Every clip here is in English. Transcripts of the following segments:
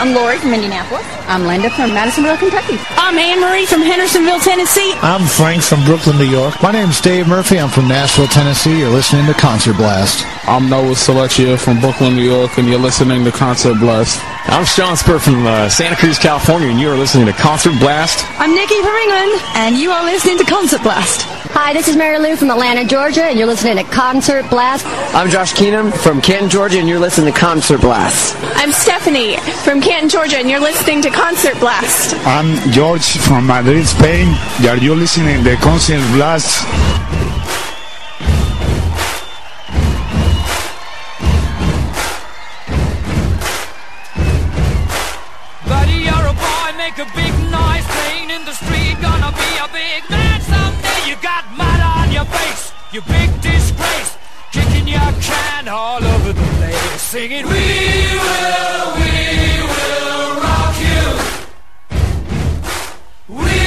I'm Lori from Indianapolis. I'm Linda from Madisonville, Kentucky. I'm Anne-Marie from Hendersonville, Tennessee. I'm Frank from Brooklyn, New York. My name's Dave Murphy. I'm from Nashville, Tennessee. You're listening to Concert Blast. I'm Noah Selecchia from Brooklyn, New York, and you're listening to Concert Blast. I'm Sean Spur from Santa Cruz, California, and you are listening to Concert Blast. I'm Nikki from England, and you are listening to Concert Blast. Hi, this is Mary Lou from Atlanta, Georgia, and you're listening to Concert Blast. I'm Josh Keenum from Canton, Georgia, and you're listening to Concert Blast. I'm Stephanie from Canton, Georgia, and you're listening to Concert Blast. I'm George from Madrid, Spain. You're listening to Concert Blast. Buddy, you're a boy, make a big noise, playing in the street, gonna be a big man someday. You got mud on your face, you big disgrace, kicking your can all over the place, singing, we will rock you. We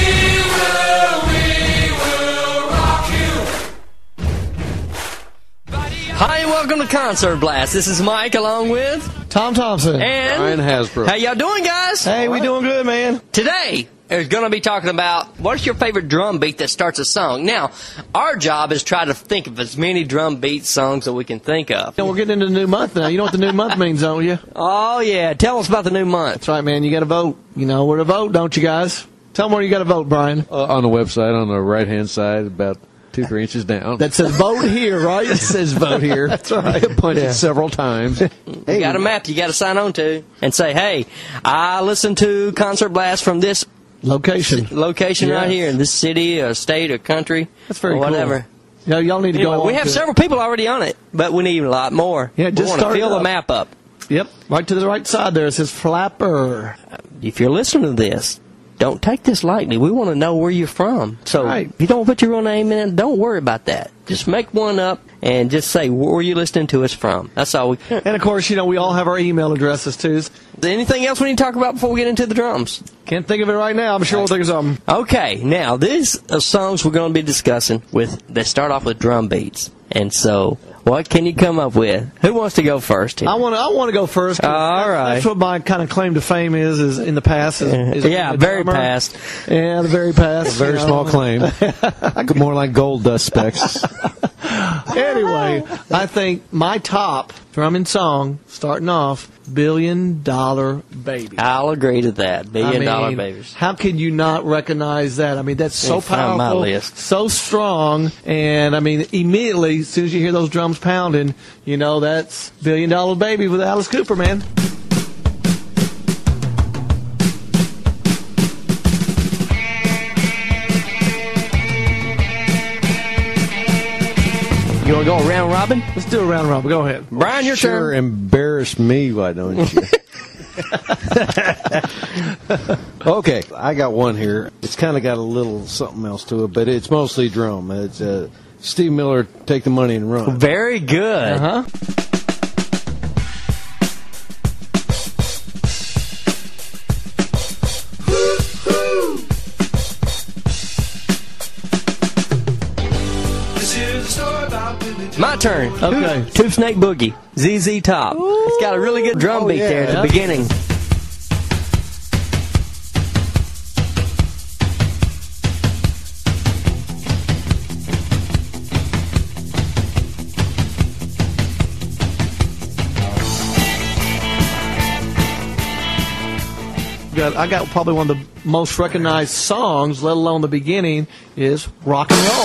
will rock you. Hi, and welcome to Concert Blast. This is Mike along with Tom Thompson. and Ryan Hasbro. How y'all doing, guys? Hey, we doing good, man. Today, we're going to be talking about what's your favorite drum beat that starts a song. Now, our job is try to think of as many drum beat songs that we can think of. And we're getting into the new month now. You know what the new month means, don't you? Oh, yeah. Tell us about the new month. That's right, man. You got to vote. You know where to vote, don't you guys? Tell them where you got to vote, Brian. On the website, on the right-hand side, about 2-3 inches down. That says vote here, right? It says vote here. That's right. Punch it several times. You got a map you got to sign on to and say, hey, I listen to Concert Blast from this Location right here in this city or state or country. That's very or whatever. cool. Yeah, y'all need to Anyway, go. we have several people already on it, but we need a lot more. Yeah, just we want start to fill it the up. map up. Yep, right to the right side there. It says Flapper. If you're listening to this, don't take this lightly. We want to know where you're from. So Right. if you don't put your real name in, don't worry about that. Just make one up and just say where you listening to us from. That's all. And of course, you know, we all have our email addresses too. Anything else we need to talk about before we get into the drums? Can't think of it right now. I'm sure we'll think of something. Okay, now these are songs we're going to be discussing that start off with drum beats. And so, what can you come up with? Who wants to go first? I want to go first. 'Cause All right. That's what my kind of claim to fame is in the past. Is yeah, very past. Yeah, the very past. Very small claim. More like gold dust specks. Anyway, I think my top drumming song, starting off, $1 Billion Baby. I'll agree to that. Billion dollar mean, babies. How can you not recognize that? I mean, that's so Find my powerful, list. so strong, and I mean, immediately, as soon as you hear those drums pounding, you know that's $1 Billion Baby with Alice Cooper, man. You want to go round robin? Let's do a round robin. Go ahead. Brian, your Sure, turn. embarrass me, why don't you? Okay, I got one here. It's kind of got a little something else to it, but it's mostly drum. It's Steve Miller, Take the Money and Run. Very good. Uh-huh. My turn. Okay. Tube Snake Boogie, ZZ Top. It's got a really good drum beat there at the beginning. I got probably one of the most recognized songs, let alone the beginning, is Rock and Roll.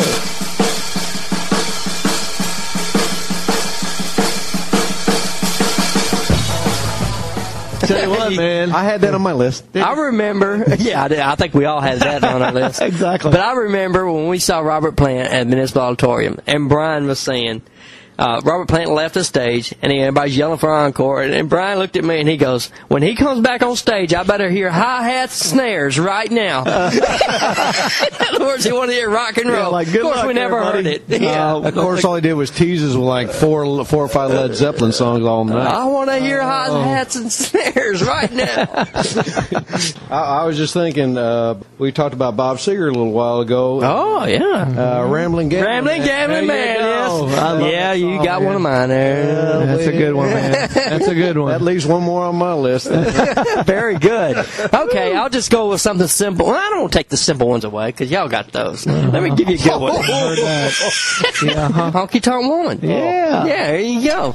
Tell you what, man. I had that on my list. I remember, I think we all had that on our list. Exactly. But I remember when we saw Robert Plant at Municipal Auditorium, and Brian was saying, Robert Plant left the stage, and everybody's yelling for encore, and Brian looked at me and he goes, when he comes back on stage, I better hear hi-hats, snares right now. In other words, he wanted to hear rock and roll. Yeah, like, of good course, luck, we never everybody. heard it. Yeah. Of course, all he did was teases with like four or five Led Zeppelin songs all night. I want to hear hi-hats and snares right now. I was just thinking, we talked about Bob Seger a little while ago. Oh, yeah. Rambling Gambling Rambling Gambling Man, yes. I love that You you got one of mine there. That's a good one, man. That's a good one. That leaves one more on my list. Very good. Okay, I'll just go with something simple. Well, I don't want to take the simple ones away because y'all got those. Let me give you a good one. Honky Tonk Woman. Yeah. Yeah, there you go.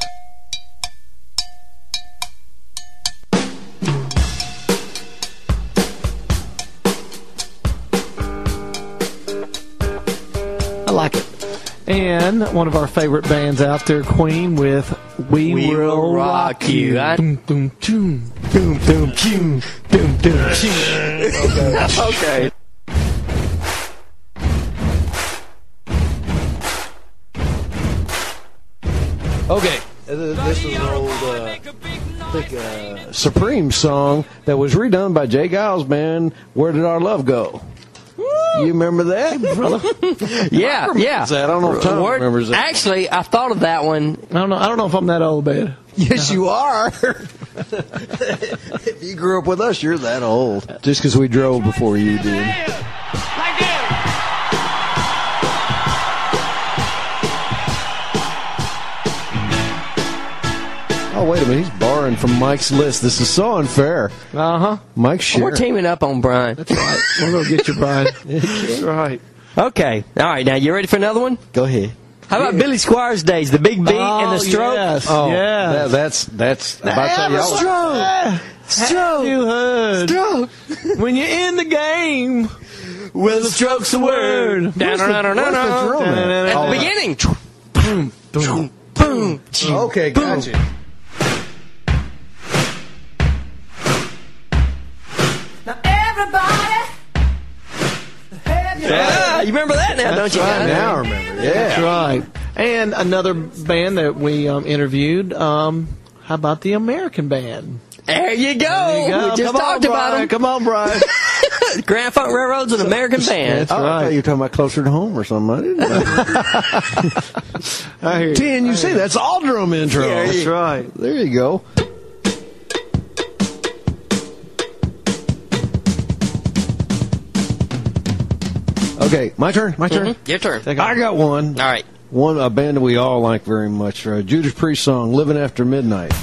I like it. And one of our favorite bands out there, Queen, with We Will Rock You. Boom, boom, boom, boom, boom, boom, boom, boom. Okay. Okay, this is an old Supreme song that was redone by Jay Giles' band, Where Did Our Love Go? You remember that, brother? Yeah. I don't know if Tom remembers that. Actually, I thought of that one. I don't know if I'm that old, man. Yes, you are. If you grew up with us, you're that old. Just because we drove before you did. Oh, wait a minute. He's borrowing from Mike's list. This is so unfair. Uh-huh. Mike's share. We're teaming up on Brian. That's right. We're going to get you, Brian. That's right. Okay. All right. Now, you ready for another one? Go ahead. How about Billy Squires' Days, the Big Beat and the Stroke? Yes. Oh, yes. That's about to tell y'all. Stroke. You heard. Stroke. When you're in the game, with the stroke's the word. At the beginning. Boom, boom, Boom. Okay, gotcha. Now everybody. Yeah, you remember that now, don't you? Right, now I remember. Yeah. That's right. And another band that we interviewed, how about the American Band? There you go. There you go. We just Come talked on, about Brian. them. Come on, Brian. Grand Funk Railroad's an American band. That's I right. thought you were talking about Closer to Home or something. I didn't know. I hear you. 10, you see, that's all drum intro. Yeah, that's right. There you go. Okay, my turn. Your turn. I got one. All right. A band that we all like very much. Judas Priest song, Living After Midnight.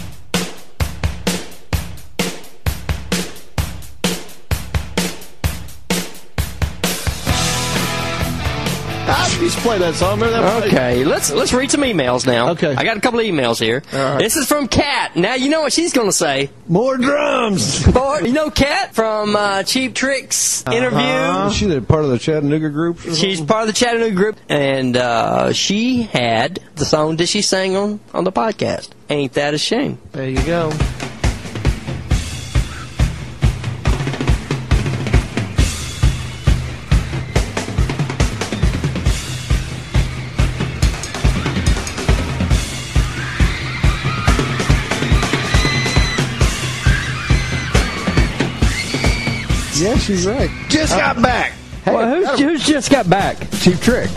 I used to play that song. Remember that? Okay, let's read some emails now. Okay. I got a couple of emails here. All right. This is from Kat. Now you know what she's going to say. More drums. You know Kat from Cheap Trick's interview? Is she part of the Chattanooga group? She's part of the Chattanooga group, and she had the song that she sang on the podcast. Ain't That a Shame? There you go. Yeah, she's right. Just got back. Hey, Well, who's just got back? Cheap Trick.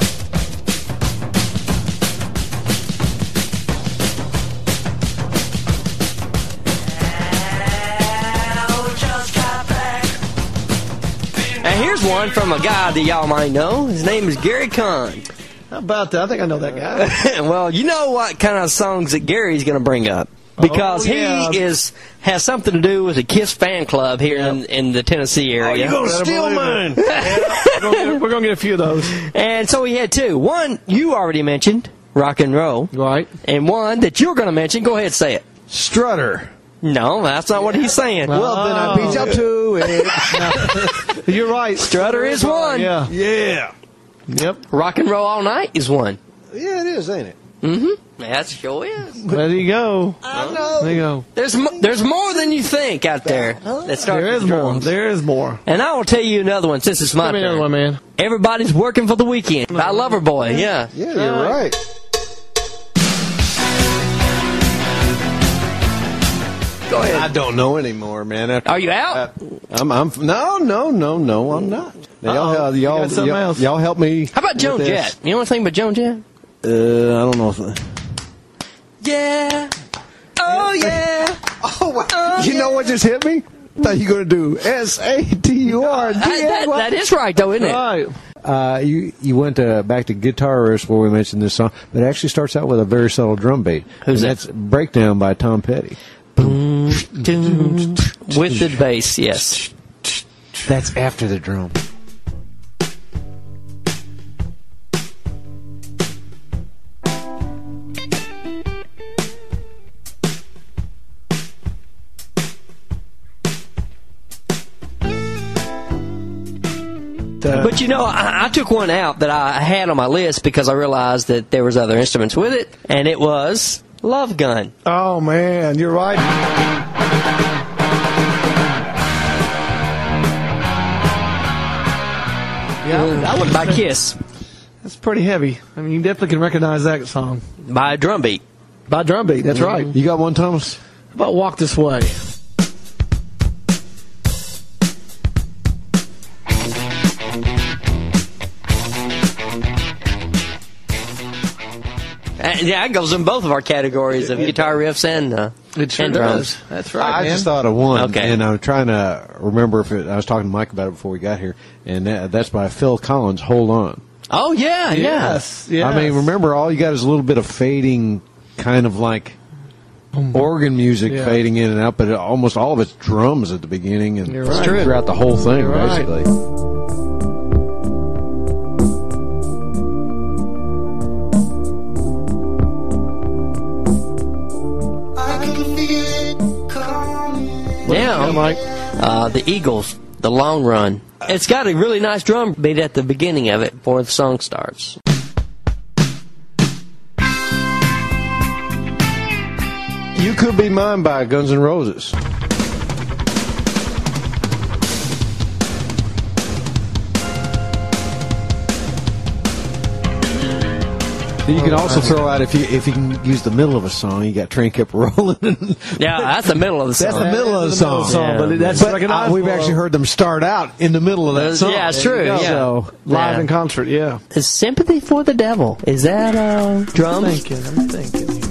And here's one from a guy that y'all might know. His name is Gary Kahn. How about that? I think I know that guy. Well, you know what kind of songs that Gary's going to bring up. Because Oh, yeah. he has something to do with the KISS fan club here in the Tennessee area. You're going to steal mine. We're going to get a few of those. And so he had two. One you already mentioned, rock and roll. Right. And one that you're going to mention. Go ahead, say it. Strutter. No, that's not what he's saying. Well, then I beat you to it. You're right. Strutter is one. Yeah. Yeah. Yep. Rock and roll all night is one. Yeah, it is, ain't it? Mm-hmm. That sure is. There you go. I know. There you go. There's more than you think out there that starts There is with more. drums. There is more. And I will tell you another one since it's my Give me turn. another one, man. Everybody's working for the weekend by Loverboy. Yeah. Yeah, you're right. Go ahead. I don't know anymore, man. Are you out? I'm no, I'm not. Now, You got something else. y'all help me. How about Joan with this. Jett? You know anything about Joan Jett? I don't know. Yeah. Oh, yeah. You know what just hit me? I thought you were going to do SATUR. That is right, though, isn't it? Right. You went back to Guitar Riffs where we mentioned this song, but it actually starts out with a very subtle drum beat. Who's that? That's Breakdown by Tom Petty. Boom, doom, with the bass, yes. That's after the drum. But you know, I took one out that I had on my list because I realized that there was other instruments with it, and it was Love Gun. Oh man, you're right. Yeah, that one by Kiss. That's pretty heavy. I mean, you definitely can recognize that song by a drum beat. By drum beat, that's right. You got one, Thomas? How about Walk This Way? Yeah, it goes in both of our categories of guitar riffs and and drums. That's right. I just thought of one, and I'm trying to remember if I was talking to Mike about it before we got here, and that's by Phil Collins. Hold On. Oh yeah, yes. I mean, remember, all you got is a little bit of fading, kind of like organ music fading in and out, but almost all of it's drums at the beginning and throughout the whole thing, basically. Now, the Eagles, The Long Run. It's got a really nice drum beat at the beginning of it before the song starts. You Could Be Mine by Guns N' Roses. You can also throw out, if you can use the middle of a song, you got Train Kept Rolling. Yeah, that's the middle of the song. That's the middle of the song. But that's we've actually heard them start out in the middle of that song. Yeah, it's true. Yeah. So, live in concert, yeah. Is Sympathy for the Devil? Is that drums? I'm thinking here.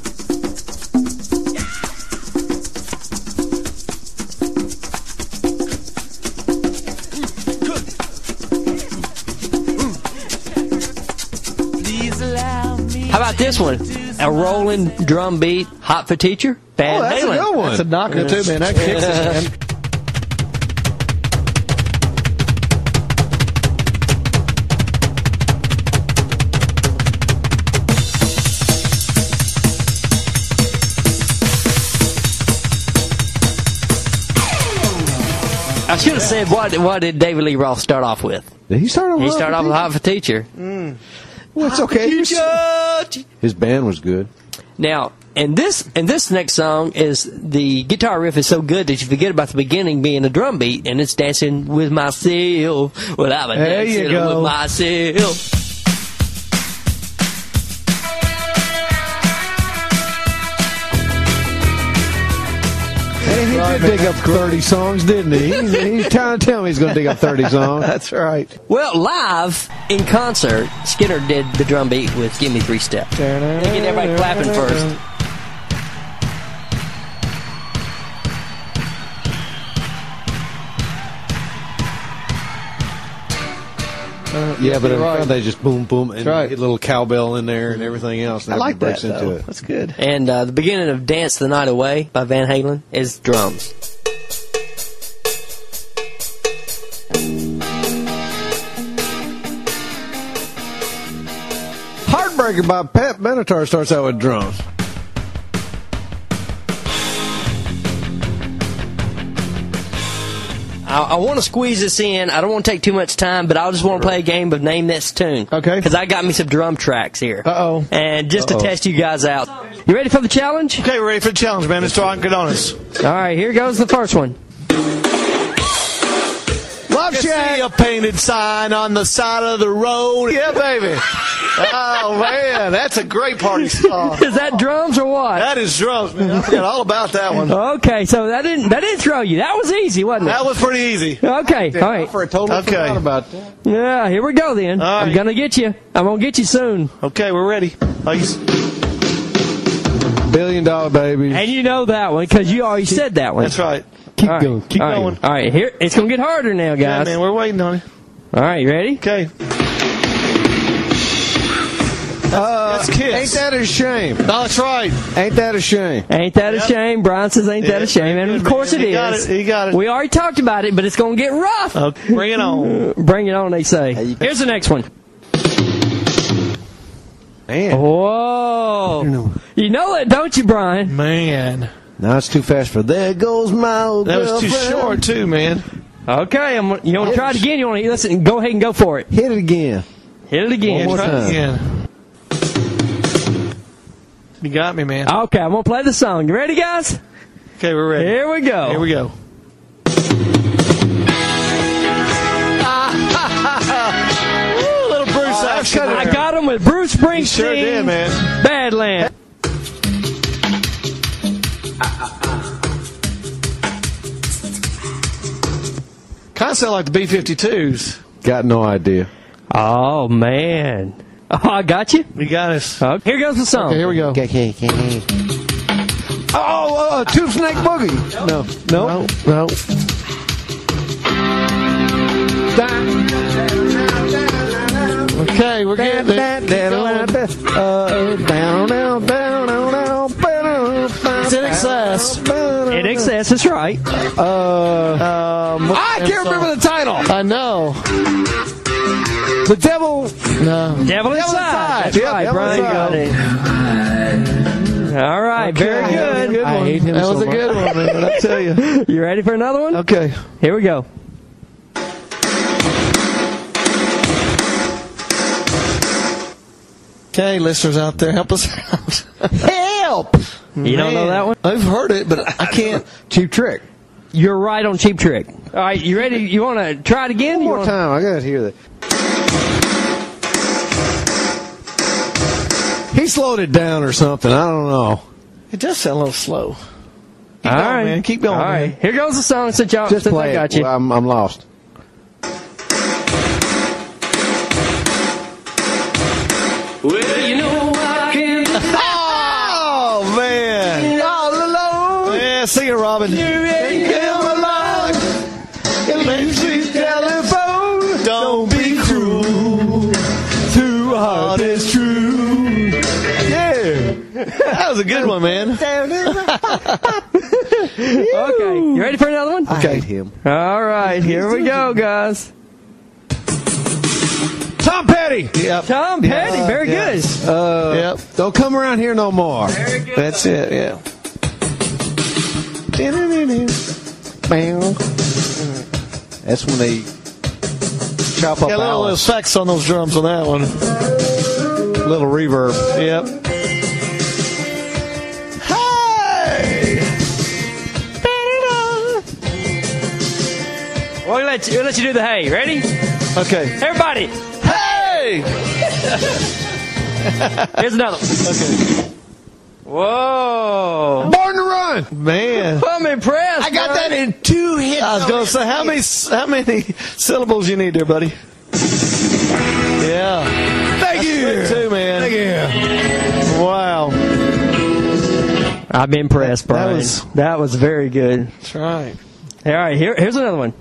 How about this one? A rolling drum beat, Hot for Teacher? Van that's Halen. a good one. That's a knocker, too, man. That kicks us, man. I should have said, what did David Lee Roth start off with? Did he start off? He started off with Hot for Teacher. Well, it's okay. His band was good. Now, and this next song is the guitar riff is so good that you forget about the beginning being a drum beat, and it's dancing with myself. Well, I'm dancing with myself. He did dig up 30 songs, didn't he? He's trying to tell me he's going to dig up 30 songs. That's right. Well, live in concert, Skinner did the drum beat with Give Me 3 Step. They get everybody clapping first. Yeah, but they just boom, boom, and get a little cowbell in there and everything else. And I like that, into though. it. That's good. And the beginning of Dance the Night Away by Van Halen is drums. Heartbreaker by Pat Benatar starts out with drums. I want to squeeze this in. I don't want to take too much time, but I just want to play a game of Name This Tune. Okay. Because I got me some drum tracks here. Uh-oh. And just to test you guys out. You ready for the challenge? Okay, we're ready for the challenge, man. Let's try and get on us. All right, here goes the first one. Love Shack. See a painted sign on the side of the road. Yeah, baby. Oh, man, that's a great party song. Is that drums or what? That is drums, man. I forgot all about that one. Okay, so that didn't throw you. That was easy, wasn't it? That was pretty easy. Okay, all right. For a total forgot about that. Yeah, here we go then. All right. I'm gonna get you. I'm gonna get you soon. Okay, we're ready. $1 billion baby. And you know that one because you already said that one. That's right. Keep going. Keep going. All right, here it's gonna get harder now, guys. Yeah, man, we're waiting on it. All right, you ready? Okay. That's Kiss. Ain't that a shame? No, that's right. Ain't that a shame? Ain't that a shame? Brian says, ain't that a shame? And of course it is. He got it. We already talked about it, but it's going to get rough. Bring it on. Bring it on, they say. Here's the next one. Man. Whoa. You know it, don't you, Brian? Man. No, it's too fast for there goes my old That was girlfriend. too short, too, man. Okay, you want to try it again? You want to listen? Go ahead and go for it. Hit it again. Hit it again. One more time. Again. You got me, man. Okay, I'm going to play the song. You ready, guys? Okay, we're ready. Here we go. Here we go. Little Bruce action. I got him with Bruce Springsteen. You sure did, man. Badland. Kind of sound like the B-52s. Got no idea. Oh, man. Oh, I got you. We got us. Okay, here goes the song. Okay, here we go. Oh, Tube Snake Boogie. No. Okay, we're getting it. It's in excess. In excess, that's right. I can't remember the title. I know. The Devil. No. Devil Inside. That's Yep, right, Devil Brian got it. All right, very good. I hate him. That was a good one, man. I tell you. You ready for another one? Okay. Here we go. Okay, listeners out there, help us out. Help! You don't know that one? I've heard it, but I can't. Cheap Trick. You're right on Cheap Trick. All right, you ready? You want to try it again? One more time. I got to hear that. He slowed it down or something. I don't know. It does sound a little slow. Keep All going, right, man. Keep going, All right, man. here goes the song since y'all Just play I got it. you. Well, I'm lost. Well, you know I can. Oh, man. All alone. Yeah, sing it, Robin. You ain't come along. Electric telephone. Don't be cruel. Too hard is true. Yeah. That was a good one, man. Okay, you ready for another one? I hate him. All right, here we go, guys. Tom Petty. Yep. Tom Petty, very good. Yep. Don't come around here no more. That's it, yeah. That's when they chop up Got a little Alice. effects on those drums on that one. Little reverb. Yep. Hey! We'll let you do the hey. Ready? Okay. Everybody. Hey! Here's another one. Okay. Whoa. Born to Run. Man. I'm impressed. I got that in 2 hits. I was going to say, how many syllables you need there, buddy? Yeah. Thank you. Good too, man. Thank you. Wow. I'm impressed, Brian. That was very good. That's right. All right, here's another one.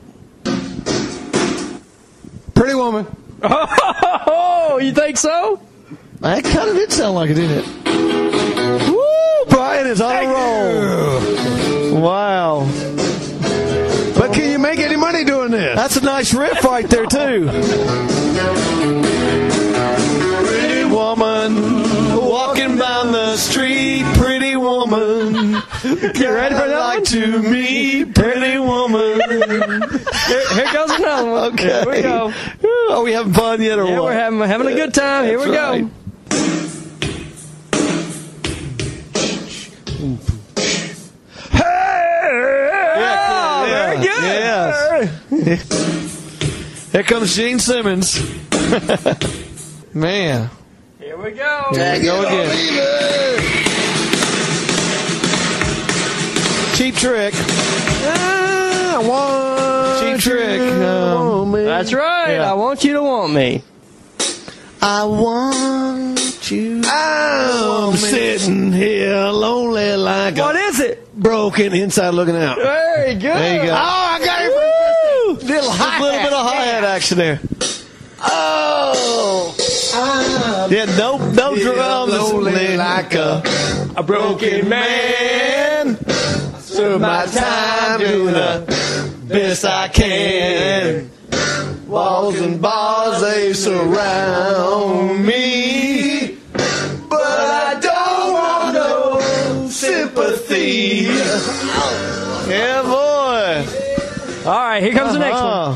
Pretty Woman. Oh, you think so? That kind of did sound like it, didn't it? Woo! Brian is on a roll. Wow. But can you make any money doing this? That's a nice riff right there, too. Pretty woman walking down the street, pretty woman. You ready for that like to meet, pretty woman. Here goes another one. Okay. Here we go. Are we having fun yet or Yeah, what? we're having a good time. Here we That's go. Yeah, very good. Yes. Here comes Gene Simmons. Man. Here we go. There we go again. Cheap Trick. Cheap Trick. That's right. Yeah. I want you to want me. I want you. I'm sitting here lonely like What is it? broken inside looking out. Very good. There you go. Oh, I got it. Little bit of hi-hat action there. Oh! Yeah, no drums. Lonely like a broken man. Serve my time doing the best I can. Walls and bars, they surround me. But I don't want no sympathy. Yeah, boy. All right, here comes the next one.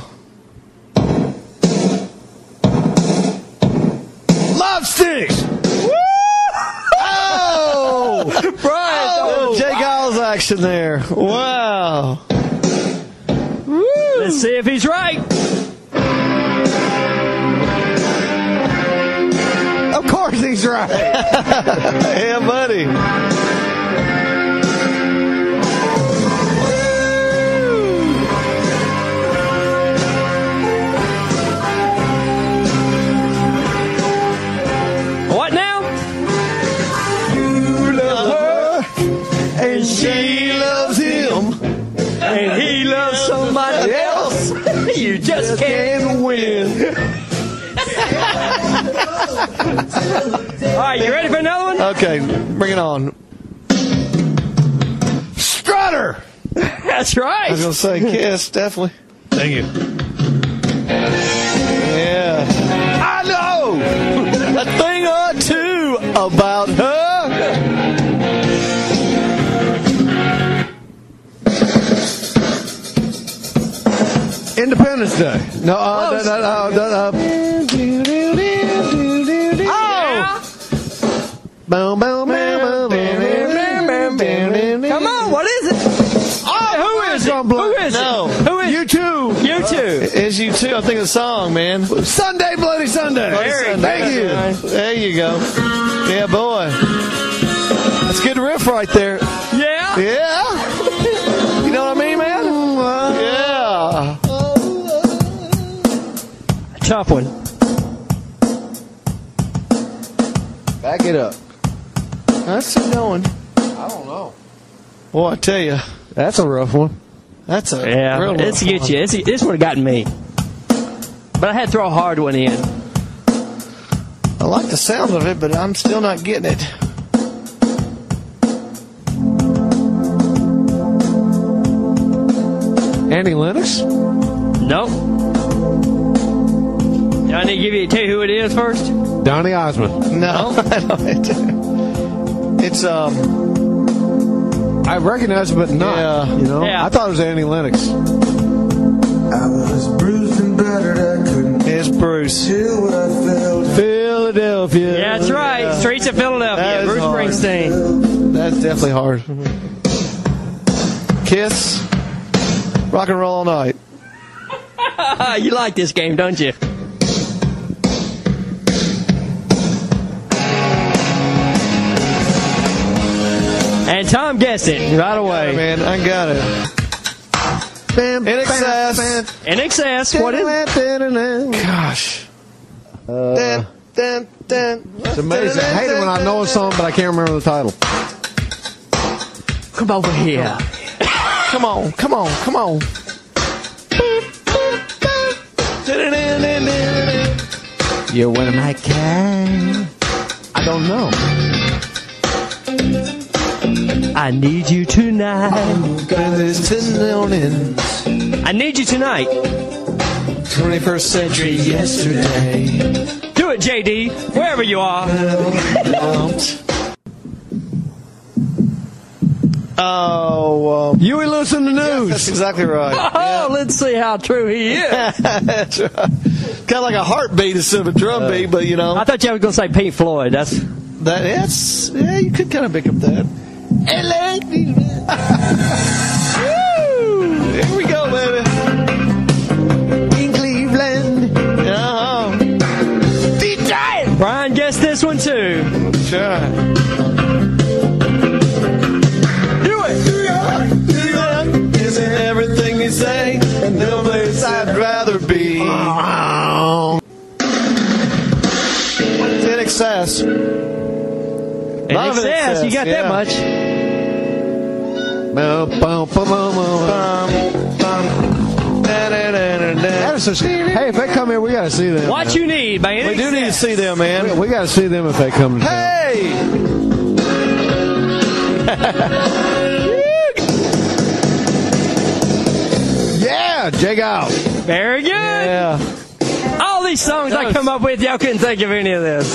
Love Sticks! Woo! Oh! Brian! Oh, Jay Giles action there. Wow. Woo! Let's see if he's right. Of course he's right. Yeah, buddy. What now? You love her, and she loves him, And he loves somebody else. You just can't win. All right, you ready for another one? Okay, bring it on. Strutter! That's right. I was going to say Kiss, definitely. Thank you. Yeah. I know a thing or two about her. Independence Day. No, oh! Boom, boom, boom, Come on, what is it? Oh, who is it? Who is no. it? Who is You Too. You Too. It's You Too. I think the song, man. Sunday, Bloody Sunday. Thank you. There you go. Yeah, boy. That's a good riff right there. Yeah? Yeah. You know what I mean, man? Yeah. Tough one. Back it up. That's still going. I don't know. Boy, I tell you. That's a rough one. That's a Yeah, real it's rough get one. you. This would have gotten me. But I had to throw a hard one in. I like the sound of it, but I'm still not getting it. Annie Lennox? Nope. Do I need to tell you who it is first? Donny Osmond. No. It's I recognize it, but not. Yeah. You know? Yeah. I thought it was Annie Lennox. I was bruised and battered, I couldn't It's Bruce. feel what I felt. Philadelphia. Yeah, that's right. Yeah. Streets of Philadelphia. That is Bruce hard. Springsteen. That's definitely hard. Kiss. Rock and roll all night. You like this game, don't you? And Tom guessed it right away. Yeah, man, I got it. In excess. In excess. What is it? Gosh. It's amazing. I hate it when I know a song, but I can't remember the title. Come over here. Come on, come on, come on. You when I can. I don't know. I need you tonight. I need you tonight. 21st century yesterday. Do it, JD, wherever you are. Oh, Huey Lewis in the News. that's exactly right. Oh, let's see how true he is. That's right. Kind of like a heartbeat instead of a drum beat, but you know. I thought you were going to say Pink Floyd. That's Yeah, you could kind of pick up that. Woo! Here we go, baby. In Cleveland. Detroit. Brian guessed this one too. Sure. Isn't everything you say no place I'd rather be? It's in excess. In excess, you got that much. Hey, if they come here, we got to see them. What man. you need, man. We do need to see them, man. We got to see them if they come to town. Hey! Yeah, check out. Very good. Yeah. All these songs I come up with, y'all couldn't think of any of this.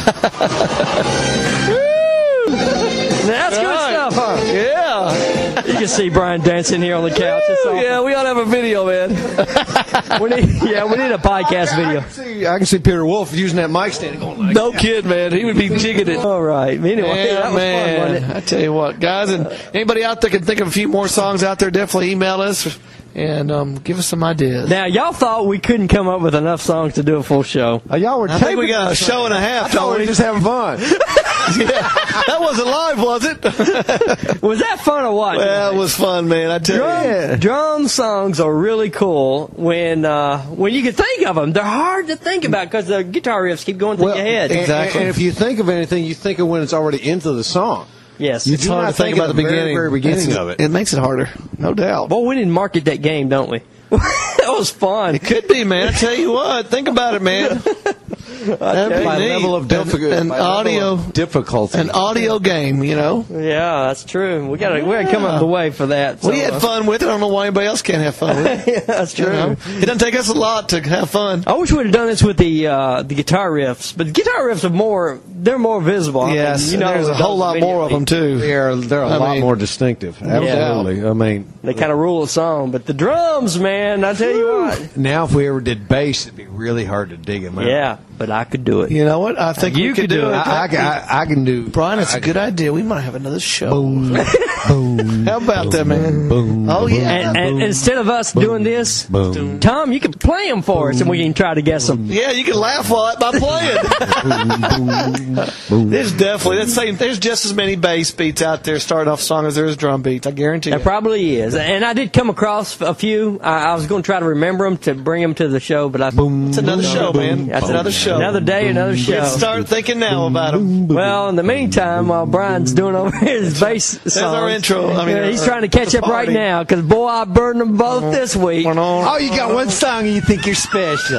That's good stuff, huh? Yeah. You can see Brian dancing here on the couch. Yeah, we ought to have a video, man. we need a podcast video. I can see Peter Wolf using that mic stand going like No kid, man. He would be jigging it. All right. Anyway, Yeah, that was man. fun, wasn't it? I tell you what, guys, and anybody out there can think of a few more songs out there, definitely email us and give us some ideas. Now, y'all thought we couldn't come up with enough songs to do a full show. Y'all were I think we got a show and a half, we were Tony. just having fun. Yeah, that wasn't live, was it? Was that fun or what? Well, it was fun, man. I tell you. Drum songs are really cool when you can think of them. They're hard to think about because the guitar riffs keep going through your head. Exactly. And if you think of anything, you think of when it's already into the song. Yes. It's hard to think about the beginning. Very beginning of it. It makes it harder, no doubt. Boy, we didn't market that game, don't we? That was fun. It could be, man. I tell you what. Think about it, man. That'd be By neat. level of difficulty. An audio difficulty. An audio game, you know. Yeah, that's true. We gotta come up with a way for that. We had fun with it. I don't know why anybody else can't have fun with it. Yeah, that's true. You know? It doesn't take us a lot to have fun. I wish we'd have done this with the guitar riffs, but the guitar riffs are more visible. Yes, I mean, there's a whole lot more of them too. They're a lot more distinctive. Absolutely. I mean, they kind of rule a song, but the drums, man, I tell you what. Now, if we ever did bass, it'd be really hard to dig them out. Yeah, but I could do it. You know what? I think You we could do it. I can do. Brian, it's a good idea. We might have another show. Boom, boom. How about that, man? Boom. Oh yeah. And instead of us doing this, Boom. Tom, you can play them for us, and we can try to guess them. Yeah, you can laugh by playing. There's definitely there's just as many bass beats out there starting off a song as there is drum beats. I guarantee There you. probably is, and I did come across a few. I was going to try to remember them to bring them to the show, but It's another show, man. That's another show. Another day, another show. Let's start thinking now about them. Well, in the meantime, while Brian's doing over his bass songs, There's our intro. he's trying to catch up right now because boy, I burned them both this week. Oh, you got one song and you think you're special.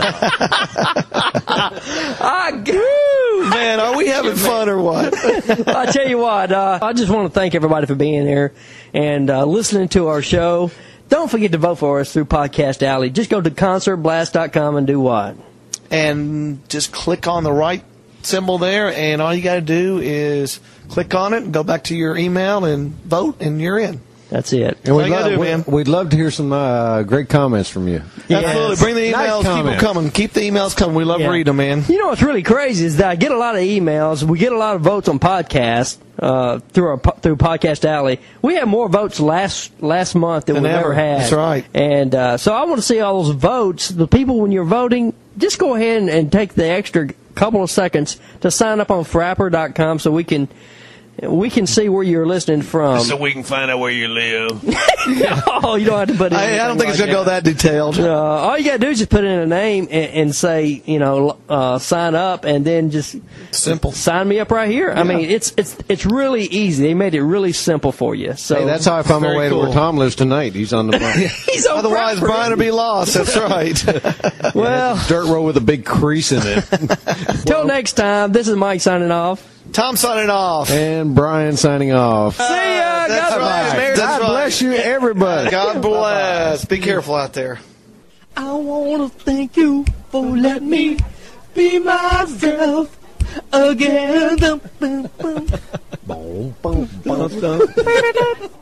Man, are we having fun or what? I tell you what, I just want to thank everybody for being here and listening to our show. Don't forget to vote for us through Podcast Alley. Just go to concertblast.com and do what? And just click on the right symbol there, and all you got to do is click on it and go back to your email and vote, and you're in. That's it. And we'd love to hear some great comments from you. Yes. Absolutely. Bring the emails. Nice keep them coming. Keep the emails coming. We love reading them, man. You know what's really crazy is that I get a lot of emails. We get a lot of votes on podcasts through Podcast Alley. We had more votes last month than we've ever had. That's right. And so I want to see all those votes. The people, when you're voting, just go ahead and take the extra couple of seconds to sign up on Frapper.com so we can see where you're listening from. So we can find out where you live. Oh, you don't have to put in I don't think it's going to go that detailed. all you got to do is just put in a name and say, sign up, and then just simple sign me up right here. I mean, it's really easy. They made it really simple for you. So hey, that's how I found my way to where Tom lives tonight. He's on the bus. He's on Otherwise, Brian would be lost. That's right. Well, dirt road with a big crease in it. Till next time, this is Mike signing off. Tom signing off. And Brian signing off. See ya. That's right. God bless you, everybody. God bless. Be careful out there. I want to thank you for letting me be myself again.